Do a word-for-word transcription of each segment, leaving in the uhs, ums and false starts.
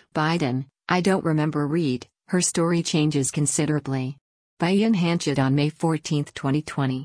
Biden, I don't remember Reid, her story changes considerably. By Ian Hanchett on May fourteenth, twenty twenty.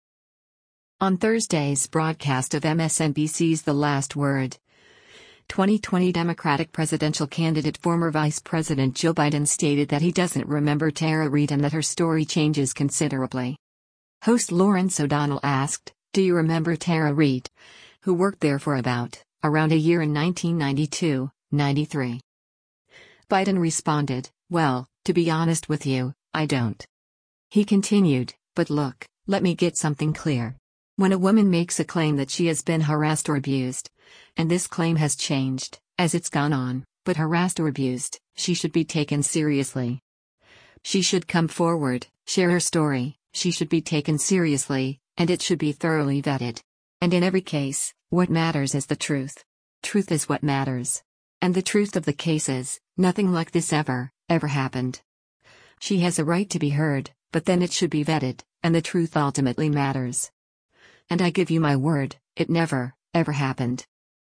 On Thursday's broadcast of M S N B C's The Last Word, twenty twenty Democratic presidential candidate former Vice President Joe Biden stated that he doesn't remember Tara Reid and that her story changes considerably. Host Lawrence O'Donnell asked, "Do you remember Tara Reid, who worked there for about, around a year in nineteen ninety-two, ninety-three?" Biden responded, "Well, to be honest with you, I don't." He continued, "But look, let me get something clear. When a woman makes a claim that she has been harassed or abused, and this claim has changed, as it's gone on, but harassed or abused, she should be taken seriously. She should come forward, share her story, she should be taken seriously, and it should be thoroughly vetted. And in every case, what matters is the truth. Truth is what matters. And the truth of the case is, nothing like this ever, ever happened. She has a right to be heard, but then it should be vetted, and the truth ultimately matters. And I give you my word, it never, ever happened."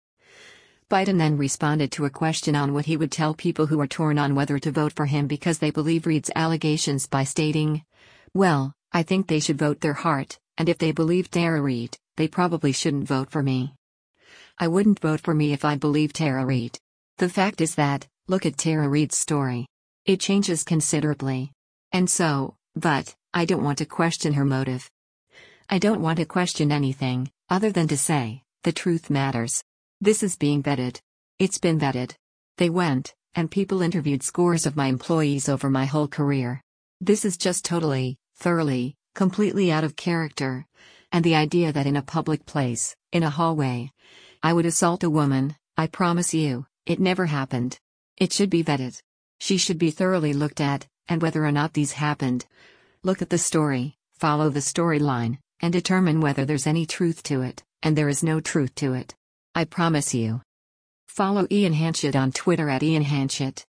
Biden then responded to a question on what he would tell people who are torn on whether to vote for him because they believe Reid's allegations by stating, "Well, I think they should vote their heart, and if they believe Tara Reid, they probably shouldn't vote for me. I wouldn't vote for me if I believed Tara Reid. The fact is that, look at Tara Reid's story. It changes considerably. And so, but, I don't want to question her motive. I don't want to question anything, other than to say, the truth matters. This is being vetted. It's been vetted. They went, and people interviewed scores of my employees over my whole career. This is just totally, thoroughly, completely out of character. And the idea that in a public place, in a hallway, I would assault a woman, I promise you, it never happened. It should be vetted. She should be thoroughly looked at, and whether or not these happened. Look at the story, follow the storyline, and determine whether there's any truth to it, and there is no truth to it. I promise you." Follow Ian Hanchett on Twitter at Ian Hanchett.